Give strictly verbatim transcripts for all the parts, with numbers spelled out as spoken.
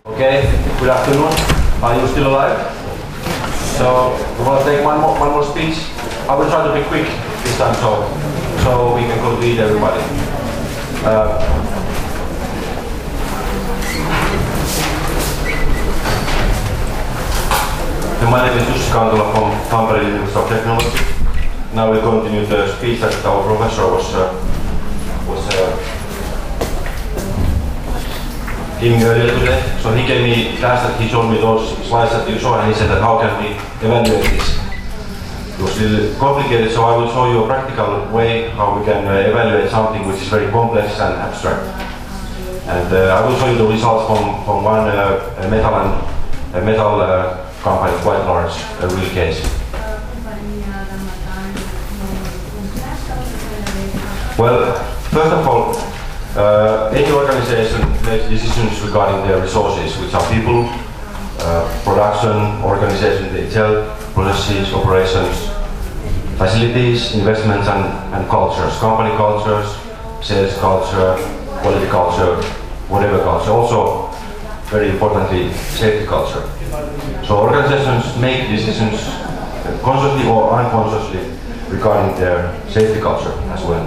Okay, good afternoon. Are you still alive? So, we want to take one more, one more speech. I will try to be quick this time so, so we can complete everybody. Uh, My name is Jussi Kantola from Tampere University of Technology. Now we'll continue the speech that our professor was, uh, was uh, giving earlier today. So he gave me class that he showed me those slides that you saw and he said that how can we evaluate this. It was a little complicated, so I will show you a practical way how we can uh, evaluate something which is very complex and abstract. And uh, I will show you the results from, from one uh, metal and uh, metal uh, company, quite large, a real case. Well, first of all, uh, any organization makes decisions regarding their resources, which are people, uh, production, organization itself, processes, operations, facilities, investments, and, and cultures, company cultures, sales culture, quality culture, whatever culture. Also, very importantly, safety culture. So organizations make decisions consciously or unconsciously regarding their safety culture as well.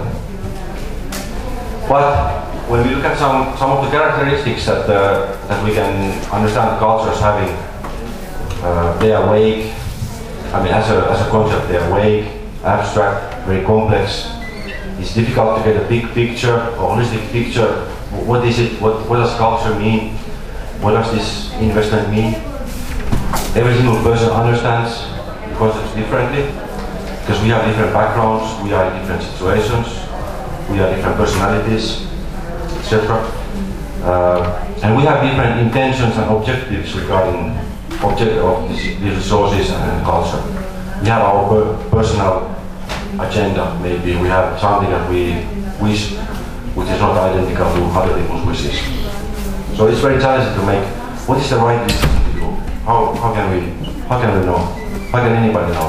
But when we look at some, some of the characteristics that, uh, that we can understand cultures having, uh, they are vague. I mean, as a, as a concept, they are vague, abstract, very complex. It's difficult to get a big picture, a holistic picture. What is it? What, what does culture mean? What does this investment mean? Every single person understands the concepts differently because we have different backgrounds, we are in different situations, we have different personalities, et cetera. Uh, and we have different intentions and objectives regarding object of these, these resources and culture. We have our per personal agenda, maybe we have something that we wish which is not identical to other people's wishes. So it's very challenging to make what is the right decision to do. How, how can we how can we know? How can anybody know?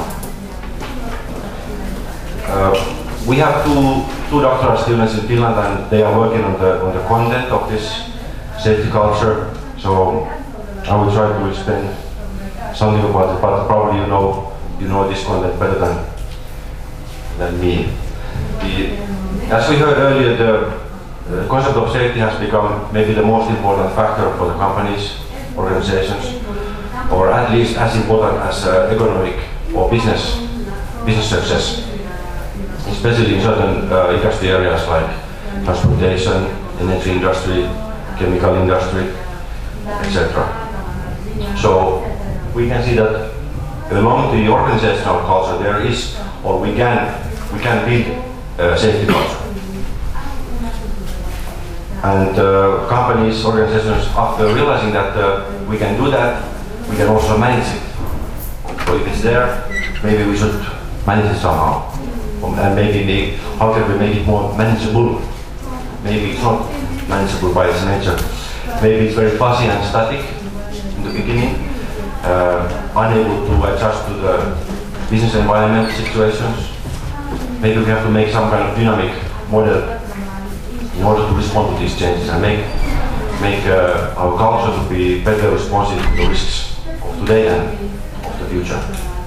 Uh, we have two two doctoral students in Finland and they are working on the on the content of this safety culture. So I will try to explain something about it, but probably you know you know this content better than than me. The, as we heard earlier, the The concept of safety has become maybe the most important factor for the companies, organizations, or at least as important as uh, economic or business business success, especially in certain uh, industry areas like transportation, energy industry, chemical industry, et cetera. So we can see that along the organizational culture there is, or we can we can build uh, safety culture. And uh, companies, organizations, after realizing that uh, we can do that, we can also manage it. So if it's there, maybe we should manage it somehow. And maybe we, how can we make it more manageable? Maybe it's not manageable by its nature. Maybe it's very fuzzy and static in the beginning, uh, unable to adjust to the business environment situations. Maybe we have to make some kind of dynamic model in order to respond to these changes and make make uh, our culture to be better responsive to the risks of today and of the future.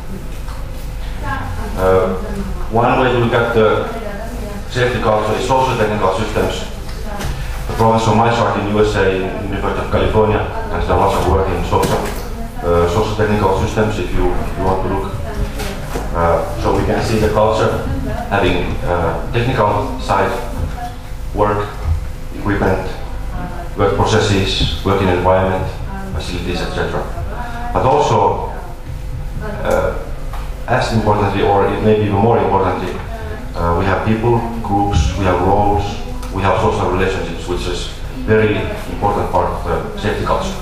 Uh, one way to look at the safety culture is socio-technical systems. The professor Mychart in U S A, University of California, has done lots of work in social, uh, socio-technical systems if you, if you want to look. Uh, so we can see the culture having uh, technical side, work, equipment, work processes, working environment, facilities, et cetera. But also, uh, as importantly, or maybe even more importantly, uh, we have people, groups, we have roles, we have social relationships, which is very important part of the safety culture.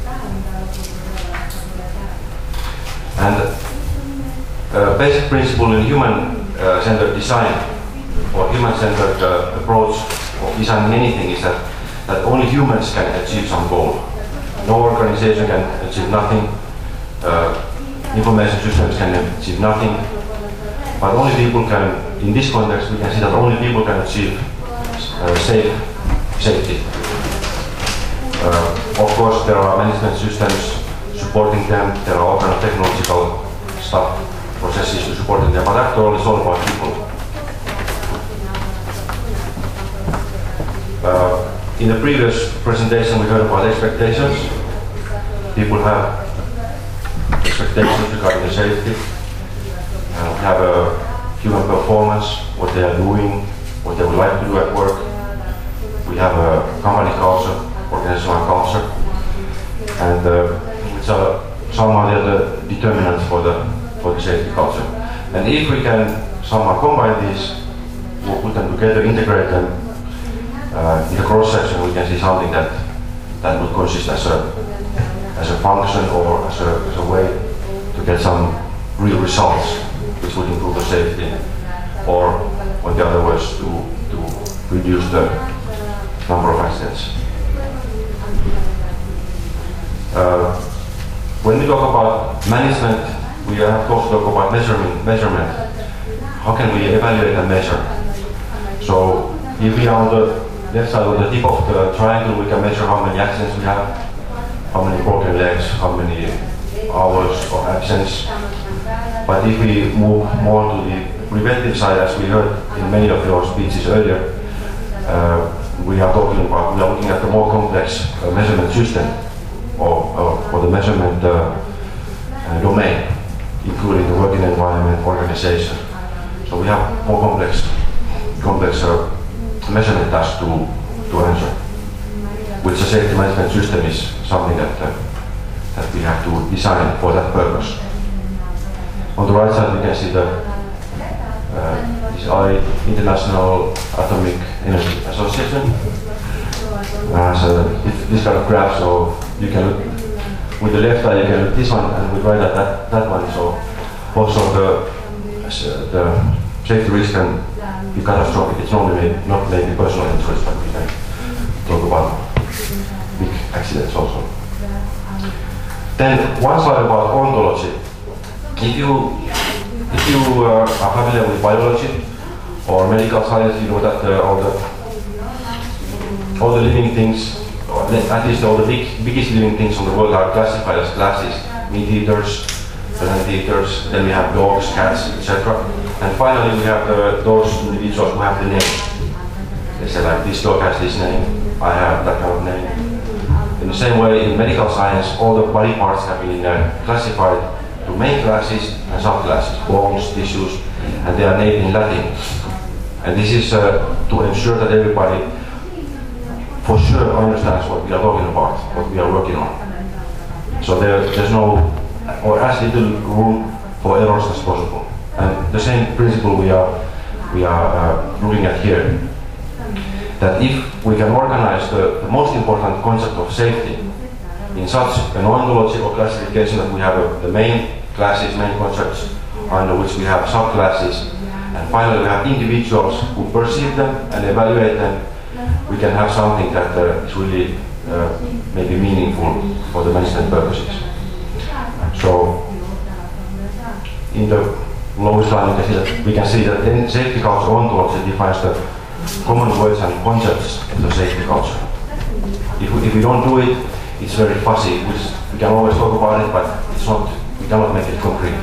And uh, basic principle in human-centered uh, design or human-centered uh, approach of designing anything is that, that only humans can achieve some goal. No organization can achieve nothing, uh, information systems can achieve nothing, but only people can, in this context we can see that only people can achieve uh, safe, safety. Uh, Of course, there are management systems supporting them. There are all kind of technological stuff, processes to supporting them. But after all, it's all about people. Uh, in the previous presentation, we heard about expectations. People have expectations regarding the safety. Uh, we have a human performance, what they are doing, what they would like to do at work. We have a company culture, organizational culture, and uh, which are somehow the determinants for the for the safety culture. And if we can somehow combine these, we'll put them together, integrate them uh, in the cross section, we can see something that that would consist as a as a function or as a, as a way to get some real results, which would improve the safety, or on the other words, to to reduce the number of accidents. Uh, when we talk about management, we have to also talk about measurement. Measurement. How can we evaluate and measure? So, if we are on the left side, on the tip of the triangle, we can measure how many accidents we have, how many broken legs, how many hours of absence. But if we move more to the preventive side, as we heard in many of your speeches earlier, uh, we are talking about, we are looking at the more complex uh, measurement system, or, or, or the measurement uh, uh, domain, including the working environment, organization. So we have more complex, complex uh, measurement tasks to, to answer, which the safety management system is something that, uh, that we have to design for that purpose. On the right side we can see the uh, this I International Atomic Energy Association. Uh, so this kind of graph, so you can look with the left eye, you can look this one, and with right eye that, that one. So also the the safety risk can be catastrophic. It's not maybe, not maybe personal interest, but we can talk about big accidents also. Then one slide about ontology. If you if you uh, are familiar with biology or medical science, you know that uh, all the all the living things, or at least all the big, biggest living things on the world, are classified as classes: meat eaters, plant eaters. Then we have dogs, cats, et cetera. And finally, we have uh, those individuals who have the name. They say like, this dog has this name, I have that kind of name. In the same way, in medical science, all the body parts have been uh, classified to main classes and subclasses: bones, tissues, and they are named in Latin. And this is uh, to ensure that everybody for sure understands what we are talking about, what we are working on. So there, there's no, or as little room for errors as possible. And the same principle we are, we are uh, looking at here. That if we can organize the, the most important concept of safety in such an ontology or classification that we have a, the main classes, main concepts, under which we have subclasses, and finally we have individuals who perceive them and evaluate them, we can have something that uh, is really uh, maybe meaningful for the management purposes. So, in the lowest line we can see that, we can see that then safety culture ontology defines the common words and concepts of the safety culture. If we, if we don't do it, it's very fuzzy. We, just, we can always talk about it, but it's not, we cannot make it concrete.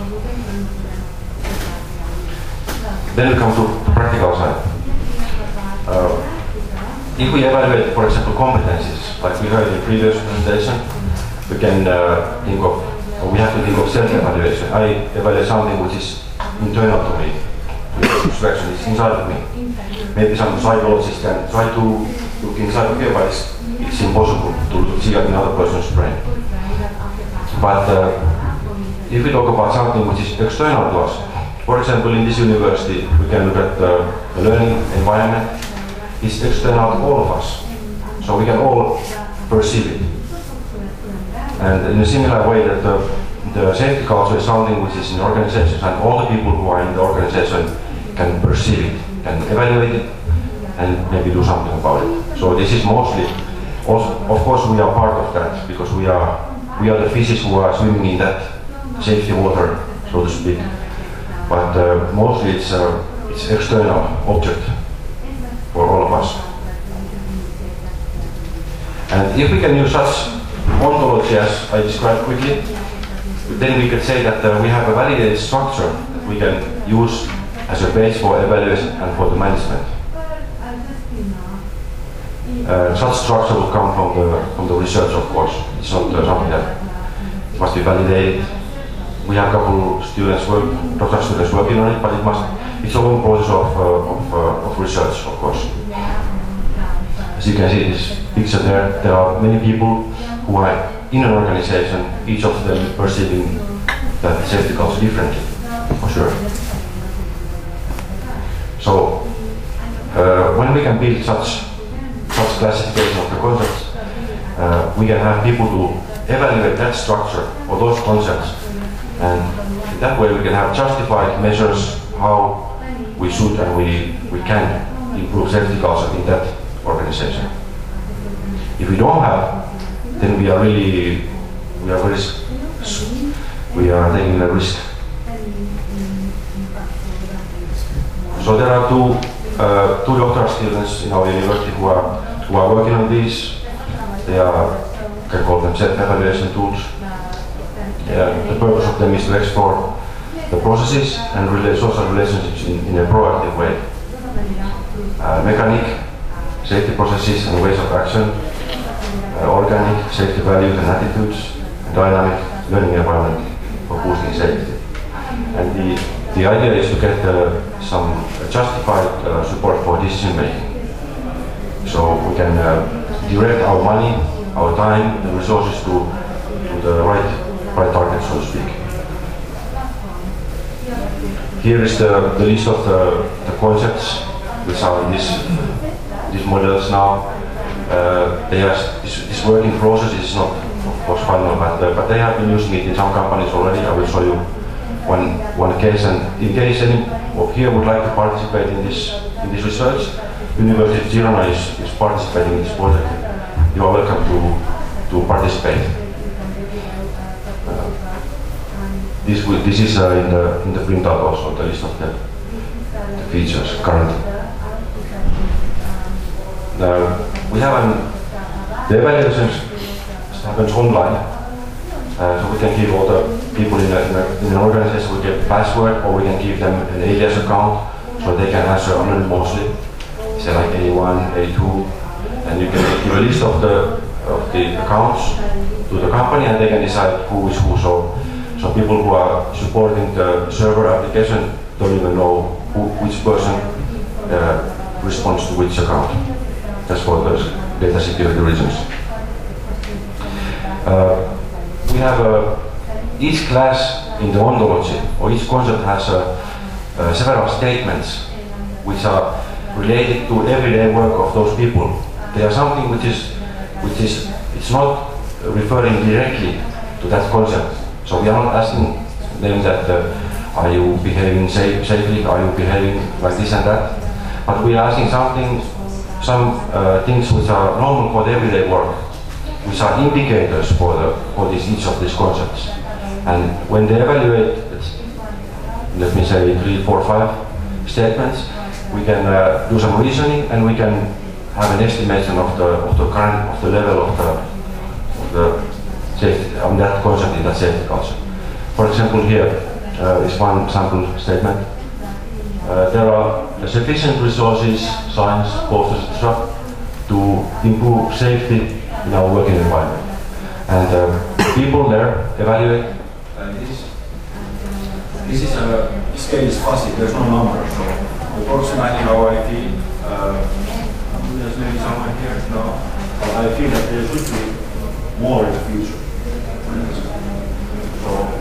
Then we come to the practical side. Uh, if we evaluate, for example, competencies, like we heard in the previous presentation, we can uh, think of, or we have to think of self-evaluation. I evaluate something which is internal to me, abstraction is inside of me. Maybe some psychologists can try to look inside of here, but it's, it's impossible to see another person's brain. But uh, if we talk about something which is external to us, for example, in this university, we can look at uh, the learning environment. It's external to all of us, so we can all perceive it. And in a similar way, that the, the safety culture is something which is in organizations, and all the people who are in the organization can perceive it, can evaluate it, and maybe do something about it. So this is mostly, also, of course, we are part of that because we are we are the fishes who are swimming in that safety water, so to speak. But uh, mostly it's uh, it's external object for all of us. And And if we can use such ontology as I described quickly, then we could say that uh, we have a validated structure that we can use as a base for evaluation and for the management. Uh, such structure will come from the from the research, of course. It's not uh, something that must be validated. We have a couple students, work, doctoral students working on it, but it must. It's a long process of uh, of, uh, of research, of course. As you can see in this picture there, there are many people who are in an organization, each of them perceiving the safety culture differently, for sure. So, uh, when we can build such such classification of the concepts, uh, we can have people to evaluate that structure or those concepts, and in that way we can have justified measures how we should and we, we can improve safety culture in that organization. If we don't have, then we are really, we are very, we are taking a risk. So there are two, uh, two doctoral students in our university who are, who are working on these. They are, you can call them self-evaluation tools. Yeah, the purpose of them is to explore the processes and relate social relationships in, in a proactive way. Uh, mechanic, safety processes and ways of action, uh, organic, safety values and attitudes, and dynamic learning environment for boosting safety. And the, the idea is to get uh, some justified uh, support for decision making. So we can uh, direct our money, our time, and resources to, to the right, right target, so to speak. Here is the, the list of the, the concepts which are in this, these models now. Uh, they are, this, this working process is not, of course, final, but, uh, but they have been using it in some companies already. I will show you one, one case, and in case any of here would like to participate in this, in this research, University of Girona is, is participating in this project. You are welcome to, to participate. Uh, this, will, this is uh, in, the, in the printout also, the list of the, the features currently. Now, we have an, the evaluations happens online, uh, so we can give all the people in, a, in, a, in an organization, we get password, or we can give them an alias account, so they can answer anonymously, say like A one, A two, and you can give a list of the of the accounts to the company, and they can decide who is who. So, so people who are supporting the server application don't even know who, which person uh, responds to which account. That's for the data security reasons. Uh, we have uh, each class in the ontology, or each concept has uh, uh, several statements which are related to everyday work of those people. They are something which is, which is, it's not referring directly to that concept. So we are not asking them that, uh, are you behaving safe, safely, are you behaving like this and that, but we are asking something, some uh, things which are normal for the everyday work, which are indicators for the for this, each of these concepts. And when they evaluate, let me say three, four, five statements, we can uh, do some reasoning, and we can have an estimation of the of the current of the level of the of the safety on that concept in that safety culture. For example, here uh, is one sample statement. Uh, there are sufficient resources, science, posters, et cetera, to improve safety in our working environment. And uh, people there evaluate. Uh, this, this is a scale is fuzzy. There's no number. So approximately how I feel. Uh, there's maybe someone here. No, but I feel that there should be more in the future. So.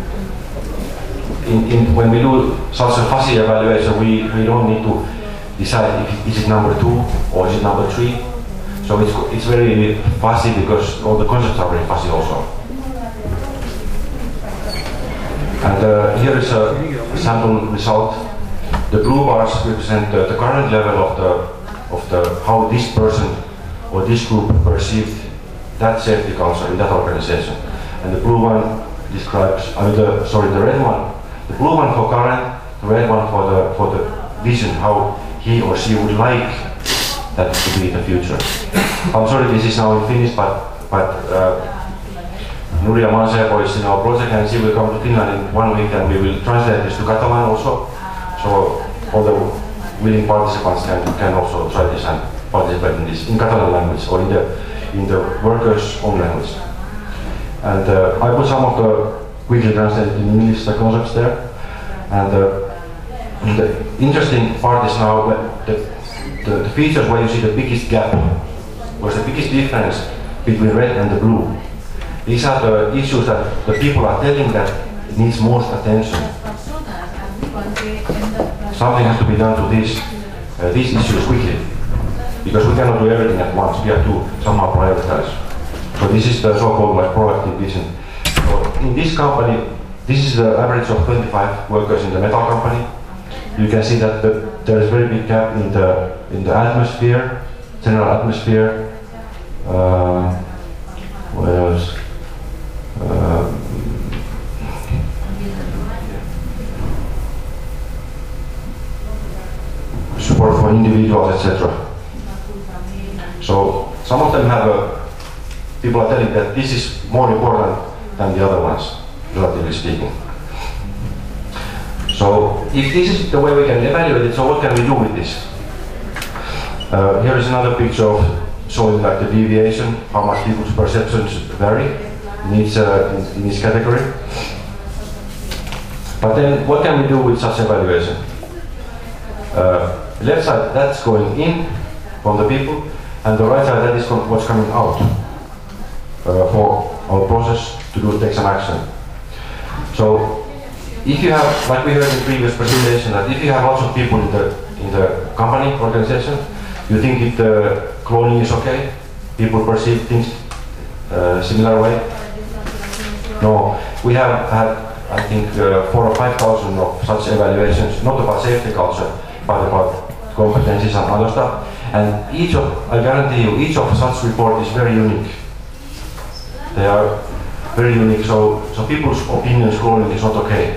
In, in, when we do such a fuzzy evaluation, we, we don't need to decide if is it number two or is it number three. So it's, it's very fuzzy because all the concepts are very fuzzy also. And uh, here is a sample result. The blue bars represent uh, the current level of the of the how this person or this group perceived that safety culture in that organization. And the blue one describes, I mean the sorry, the red one. The blue one for current, the red one for the for the vision, how he or she would like that to be the future. I'm sorry this is now in Finnish, but, but uh, Nuria Mansepo is in our project and she will come to Finland in one week and we will translate this to Catalan also. So all the willing participants can, can also try this and participate in this in Catalan language or in the, in the workers' own language. And uh, I put some of the quickly translated in English the concepts there. And uh, the interesting part is now the, the, the features where you see the biggest gap, where's the biggest difference between red and the blue. These are the issues that the people are telling that it needs most attention. Something has to be done to these, uh, these issues quickly, because we cannot do everything at once. We have to somehow prioritize. So this is the so-called like proactive vision. So in this company, this is the average of twenty-five workers in the metal company. You can see that the, there is a very big gap in the in the atmosphere, general atmosphere. Uh, what else? Uh, support for individuals, et cetera. So some of them have a, people are telling that this is more important than the other ones, relatively speaking. So if this is the way we can evaluate it, so what can we do with this? Uh, here is another picture of showing like the deviation, how much people's perceptions vary in each, uh, in, in each category. But then what can we do with such evaluation? Uh, left side, that's going in from the people, and the right side, that is what's coming out uh, for our process to do take some action. So if you have, like we heard in the previous presentation, that if you have lots of people in the in the company organization, you think it uh, cloning is okay, people perceive things uh, similar way. No, we have had I think uh, four or five thousand of such evaluations, not about safety culture, but about competencies and other stuff. And each of, I guarantee you, each of such report is very unique. They are very unique, so, so people's opinions cloning is not okay.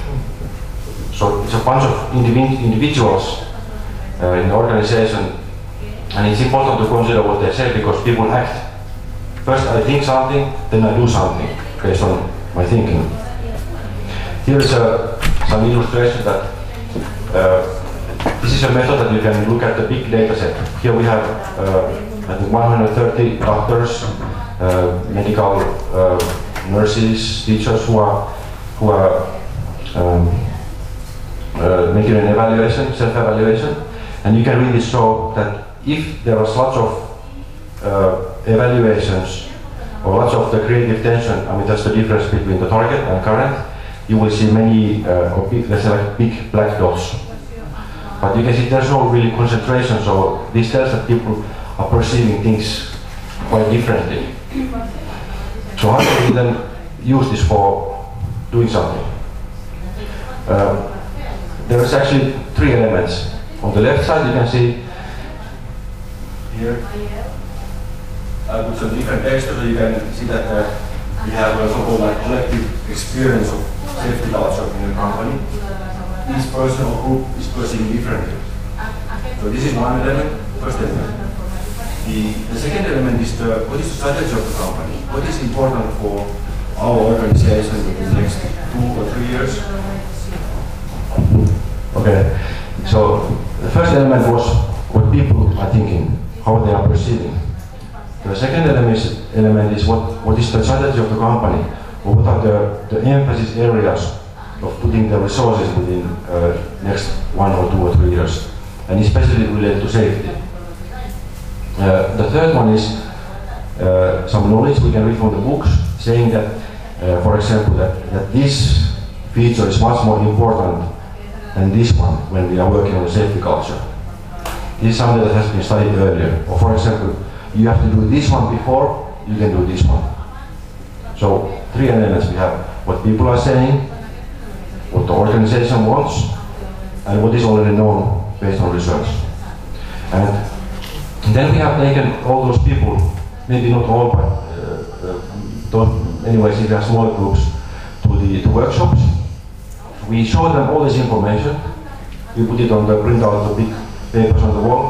So it's a bunch of individ individuals uh, in the organization, and it's important to consider what they say because people act. First I think something, then I do something based on my thinking. Here is a, some illustration that uh, this is a method that you can look at the big data set. Here we have uh, I think one hundred thirty doctors, uh, medical uh, nurses, teachers who are who are um, uh, making an evaluation, self-evaluation, and you can really show that if there are lots of uh, evaluations or lots of the creative tension, I mean that's the difference between the target and current, you will see many, uh, or big, let's say like big black dots. But you can see there's no really concentration, so this tells that people are perceiving things quite differently. So how can we then use this for doing something? Uh, there is actually three elements. On the left side you can see here, I put some different text so you can see that uh, we have a so-called like collective experience of safety culture in the company. Each person or group is perceiving differently. So this is one element, first element. The, the second element is the, what is the strategy of the company? What is important for our organization in the next two or three years? Okay, so the first element was what people are thinking, how they are perceiving. The second element is, element is what, what is the strategy of the company, or what are the, the emphasis areas of putting the resources within uh, next one or two or three years, and especially related to safety. Uh, the third one is uh, some knowledge we can read from the books, saying that, uh, for example, that, that this feature is much more important than this one when we are working on the safety culture. This is something that has been studied earlier. Or for example, you have to do this one before you can do this one. So three elements we have: what people are saying, what the organization wants, and what is already known based on research. And then we have taken all those people, maybe not all, but uh, uh, anyways, if we have small groups, to the to workshops. We show them all this information. We put it on the printout, the big papers on the wall,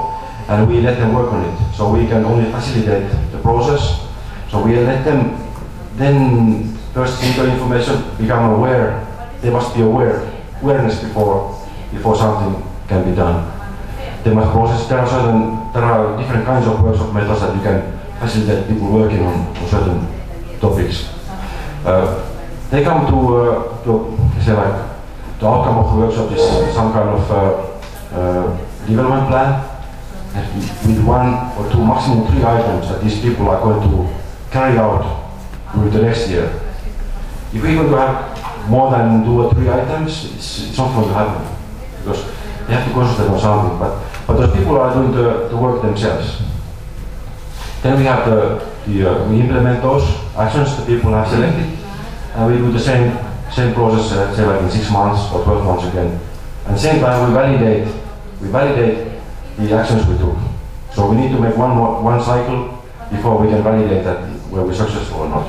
and we let them work on it. So we can only facilitate the process. So we let them then first see the information, become aware. They must be aware, awareness before before something can be done. They must process. There are certain, there are different kinds of workshop methods that you can facilitate people working on, on certain topics. Uh, they come to, uh, to say like the outcome of the workshop is some kind of uh, uh, development plan with one or two, maximum three items that these people are going to carry out during the next year. If we're going to have more than two or three items, it's, it's not going to happen because they have to concentrate on something. But but those people are doing the, the work themselves. Then we have the, the uh, we implement those actions the people have selected, and we do the same same process, uh, say like in six months or twelve months again. At the same time, we validate we validate the actions we took. So we need to make one more, one cycle before we can validate that were we successful or not.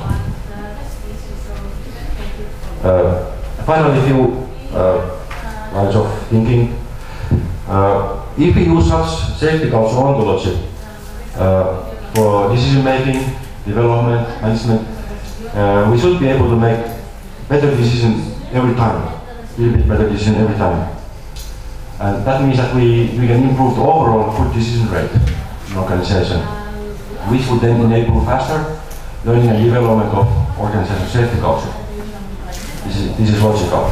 Uh, finally, a few uh, lines of thinking. Uh, if we use such safety culture ontology uh, for decision making, development, management, uh, we should be able to make better decisions every time, a little bit better decision every time. And that means that we, we can improve the overall good decision rate in organization, which would then enable faster learning and development of organization safety culture. This is, this is logical.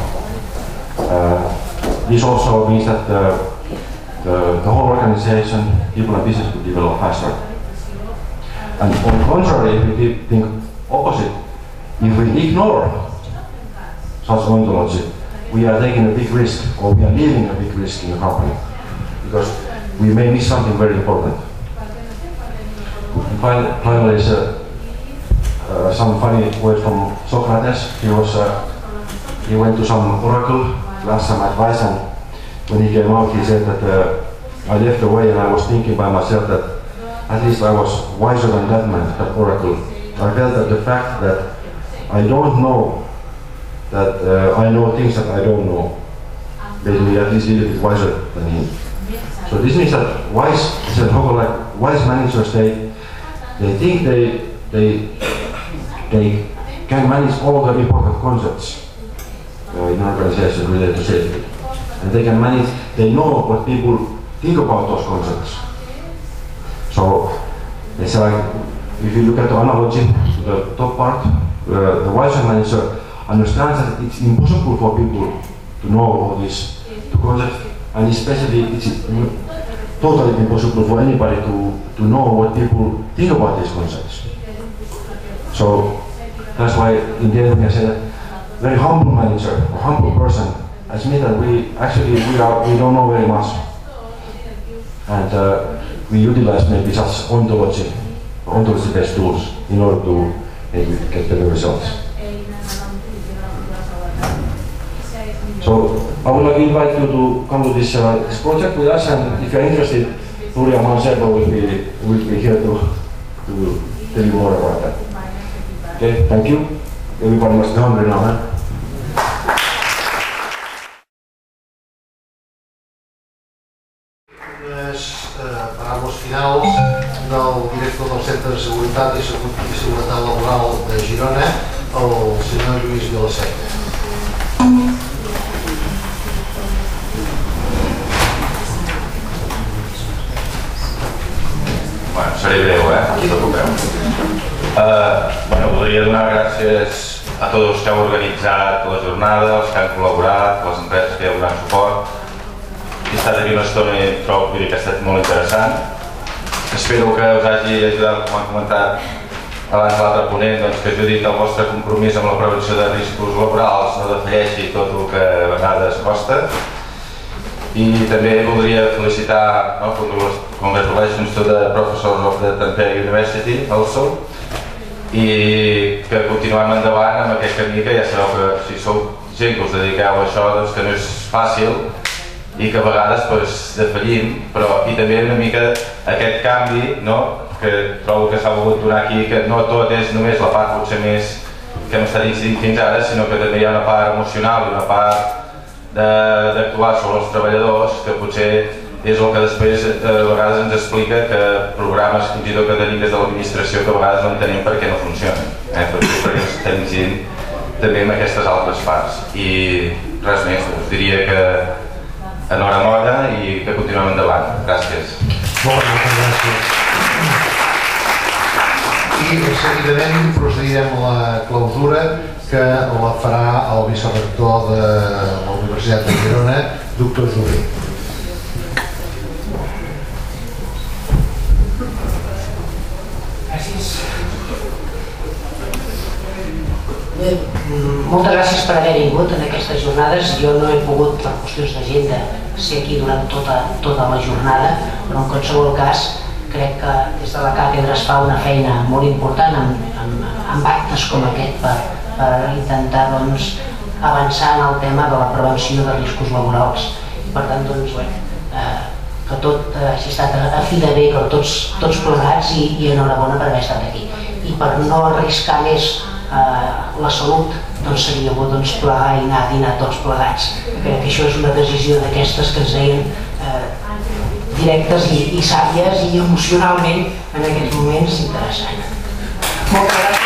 Uh, this also means that the, the, the whole organization, people and business will develop faster. And on the contrary, if we think opposite, if we ignore such ontology, we are taking a big risk, or we are leaving a big risk in the company, because we may miss something very important. And finally, finally is uh, uh, some funny words from Socrates. He was uh, he went to some oracle to ask some advice, and when he came out, he said that uh, I left away and I was thinking by myself that at least I was wiser than that man, that oracle. I felt that the fact that I don't know that uh, I know things that I don't know, made me at least a little bit wiser than him. So this means that wise, said Hogel, like wise managers, they they think they they they can manage all the important concepts uh, in an organization related to safety, and they can manage. They know what people think about those concepts. So it's like if you look at the analogy to the top part, uh, the wiser manager understands that it's impossible for people to know all this, to concept, and especially it's totally impossible for anybody to, to know what people think about these concepts. So that's why in the end we can say that very humble manager, a humble person, admit that we actually we are we don't know very much, and uh, we utilize maybe such ontology, ontology-based tools in order to maybe get better results. So I would like to invite you to come to this, uh, this project with us, and if you're interested, Turia Manserva will be will be here to to tell you more about that. Okay, thank you. Everybody must be hungry now, huh? Uh, paraules finals del director del Centre de Seguretat i Seguretat Laboral de Girona, el senyor Lluís Vilaseca. Bueno, seré breu, eh? Aquí tot ho veu. Uh, bueno, voldria donar gràcies a tots els que heu organitzat la jornada, els que han col·laborat, les empreses que heu donat suport. He estat aquí una estona i trobo que ha estat molt interessant. Espero que us hagi ajudat, com han comentat abans l'altre ponent, doncs, que ajudi el vostre compromís amb la prevenció de riscos laborals, no defalleixi tot el que a vegades costa. I també voldria felicitar, no, congratulations to the professors of the Tampere University also, i que continuem endavant amb aquest camí que ja sabeu que si sou gent que us dediqueu a això, doncs que no és fàcil i que a vegades pues, defallim, però i també una mica aquest canvi, no, que trobo que s'ha volgut donar aquí, que no tot és només la part potser més que hem estat incidint fins ara, sinó que també hi ha una part emocional i una part d'actuar sobre els treballadors que potser és el que després a vegades ens explica que programes fins i tot que tenim des de l'administració que a vegades no entenem per què no funcionen, eh? perquè no estem incidint també en aquestes altres parts. I res més, us diria que enhorabona i que continuem endavant. Gràcies. Moltes gràcies. I seguidament procedirem a la clausura que la farà el vicerector de la Universitat de Girona, doctor Jové. Gràcies. Bé, moltes gràcies per haver vingut en aquestes jornades. Jo no he pogut, per qüestions d'agenda, ser aquí durant tota, tota la jornada, però en qualsevol cas crec que des de la càtedra es fa una feina molt important amb, amb, amb actes com aquest per, per intentar doncs, avançar en el tema de la prevenció de riscos laborals. I per tant, doncs, bé, eh, que tot hagi estat a fi de bé per tots, tots plegats i, i enhorabona per haver estat aquí. I per no arriscar més eh, la salut, doncs seria bo doncs, plegar i anar a dinar tots plegats. Crec que això és una decisió d'aquestes que ens deien eh, directes i, i sàvies i emocionalment en aquests moments interessant. Moltes gràcies.